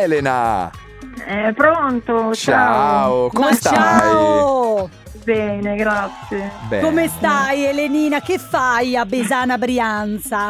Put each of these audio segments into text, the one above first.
Elena. Pronto? Ciao. Come stai? Ciao. Bene, grazie. Bene. Come stai, Elenina? Che fai a Besana Brianza?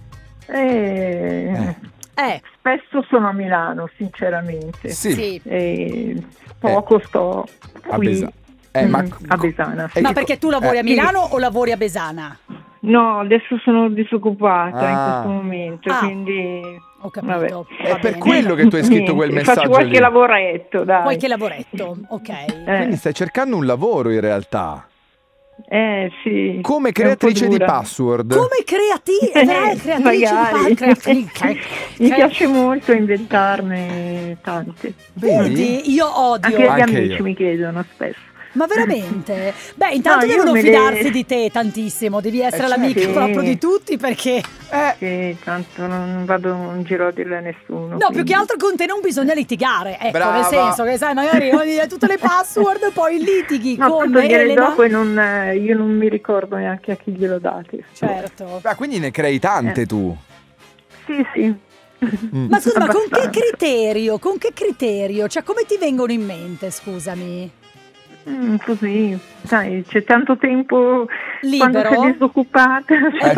Spesso sono a Milano, sinceramente. Sì. Poco sto qui a Besana. Ma perché tu lavori a Milano o lavori a Besana? No, adesso sono disoccupata in questo momento, quindi... Ho capito. È per quello che tu hai scritto quel messaggio faccio qualche lì. lavoretto, dai. Qualche lavoretto, ok. Quindi stai cercando un lavoro in realtà. Sì. Come creatrice di password. Come creatrice magari. Mi piace molto inventarne tante. Vedi? Io odio. Anche gli amici mi chiedono spesso. Ma veramente? Beh, intanto devono fidarsi di te tantissimo. Devi essere l'amico proprio di tutti, perché Sì, tanto non vado in giro a dirle a nessuno. no, quindi. più che altro con te non bisogna litigare. Ecco, Brava. nel senso che sai, magari tutte le password poi litighi Ma con appunto gliele Elena. do, poi io non mi ricordo neanche a chi glielo date. Certo. Quindi ne crei tante tu. Sì. Ma scusa, ma con che Abbastanza. criterio? Con che criterio? Cioè, come ti vengono in mente, scusami? Così, sai, c'è tanto tempo quando Libero? sei disoccupata.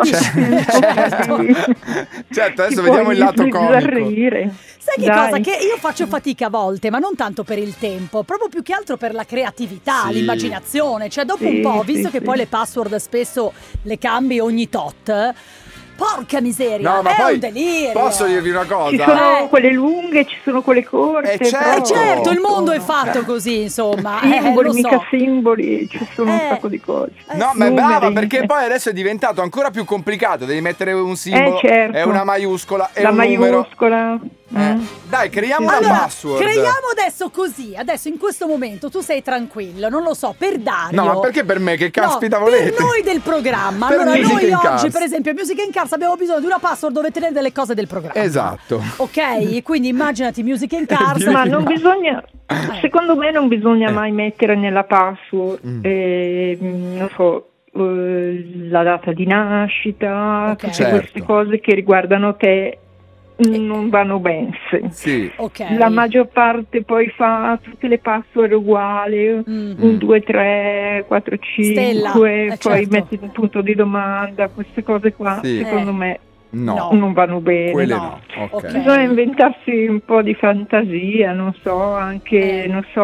Certo, adesso vediamo il lato comico. Sai che Dai. cosa? Che io faccio fatica a volte, ma non tanto per il tempo, proprio più che altro per la creatività, Sì. l'immaginazione. Cioè, dopo un po', visto che poi le password spesso le cambi ogni tot, porca miseria, No, ma è poi un delirio. posso dirvi una Ci cosa? sono quelle lunghe, ci sono quelle corte. certo. Certo, il mondo è fatto così, insomma. Simboli, Lo so. mica simboli, ci sono un sacco di cose. No, ma è brava, Numeri. perché poi adesso è diventato ancora più complicato. Devi mettere un simbolo, certo. e una maiuscola, e La un numero. maiuscola. Dai, creiamo una Allora, password. creiamo adesso così, adesso in questo momento tu sei tranquillo, non lo so, per Dario. No, ma perché per me? Che caspita No, volete? per noi del programma. Per Allora, Music noi in oggi, Cars. per esempio, a Music in Cars abbiamo bisogno di una password dove tenere delle cose del programma. Esatto. Ok? Quindi immaginati Music in Cars. Ma non bisogna, secondo me non bisogna mai mettere nella password, non so, la data di nascita, tutte Certo. queste cose che riguardano te non vanno bene. Sì. Ok. La maggior parte poi fa tutte le password uguali, 1, 2, 3, 4, 5, Stella, poi certo. metti un punto di domanda, queste cose qua Sì. secondo me No. non vanno bene. Quelle no. Ok. Ok. Bisogna inventarsi un po' di fantasia, non so, anche,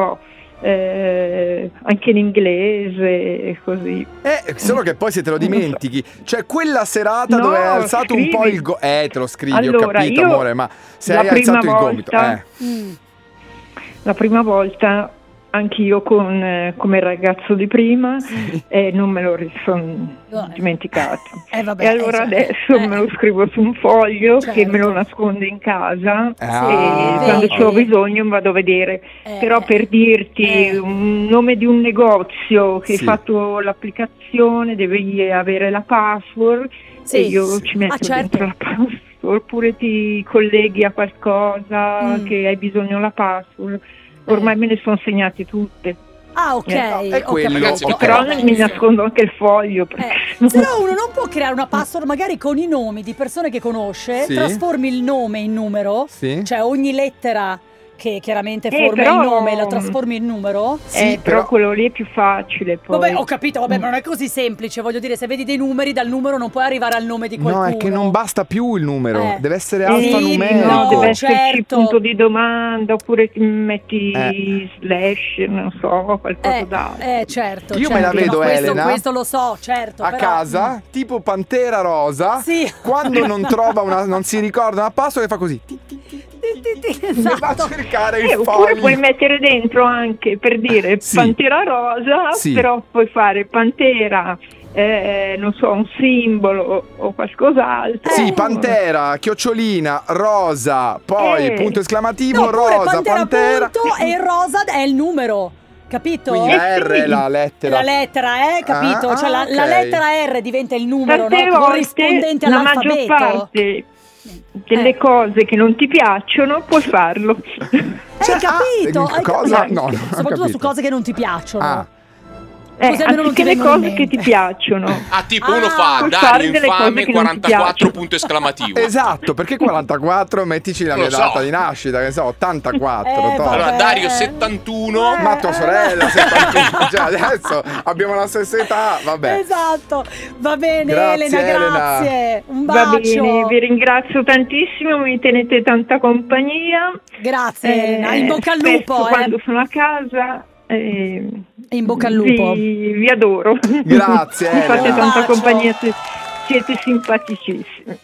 anche in inglese e così. Solo che poi se te lo dimentichi, cioè quella serata No, dove hai alzato un po' il scrivi. te lo scrivi, Allora, ho capito, io amore, ma se la hai prima alzato il gomito, volta- La prima volta anch'io come ragazzo di prima non me lo sono dimenticato. Vabbè, E allora adesso me lo scrivo su un foglio che me lo nascondo in casa e quando vedi. ho bisogno vado a vedere. Però per dirti un nome di un negozio che hai fatto l'applicazione devi avere la password e io ci metto dentro la password. Oppure ti colleghi a qualcosa che hai bisogno la password. Ormai me ne sono segnate tutte. Ah, ok. È quello. Ragazzi, Ok. Però mi nascondo anche il foglio. Se no uno non può creare una password magari con i nomi di persone che conosce, Sì. trasformi il nome in numero, Sì. cioè ogni lettera che chiaramente forma però- il nome la trasformi in numero. Però quello lì è più facile poi. Vabbè, ho capito, vabbè, ma non è così semplice, voglio dire, se vedi dei numeri dal numero non puoi arrivare al nome di qualcuno. No, è che non basta più il numero, deve essere Sì, alfanumerico. no, deve esserci certo. punto di domanda oppure ti metti slash, non so, qualcosa d'altro. Certo. Io me la certo. vedo, No, Elena, questo lo so, certo. A però- casa, tipo Pantera Rosa, Sì. quando non trova non si ricorda una password, che fa così. Esatto. Va a cercare il Oppure foglio. puoi mettere dentro anche, per dire, Sì. Pantera Rosa, Sì. però puoi fare Pantera, non so, un simbolo o qualcos'altro. Sì, Pantera, chiocciolina, rosa, poi punto esclamativo, No, oppure rosa, Pantera. punto, e il rosa è il numero. Capito? Quindi la R è la lettera. La lettera, capito? Cioè la ok. lettera R diventa il numero, Tante no? volte Corrispondente la all'alfabeto. maggior parte delle cose che non ti piacciono puoi farlo. Hai capito? cosa? Hai capito? No, non ho Soprattutto su capito. cose che non ti piacciono. Così almeno non ti anziché le vengono in cose che mente. ti piacciono. Tipo uno fa puoi Dario fare delle cose infame che non ti 44 piacciono. punto esclamativo. Esatto, perché 44? Mettici la mia Lo so. data di nascita, che so, 84. toh. vabbè. Allora Dario 71. Ma tua sorella 71, cioè adesso abbiamo la stessa età, vabbè. Esatto, va bene. Grazie, Elena, Elena. grazie, un Va bacio. bene, vi ringrazio tantissimo, mi tenete tanta compagnia. Grazie Elena, in bocca al spesso lupo. quando sono a casa. In bocca al lupo. Vi adoro. Grazie, Mi fate Elena. tanta Un bacio. compagnia, siete simpaticissimi.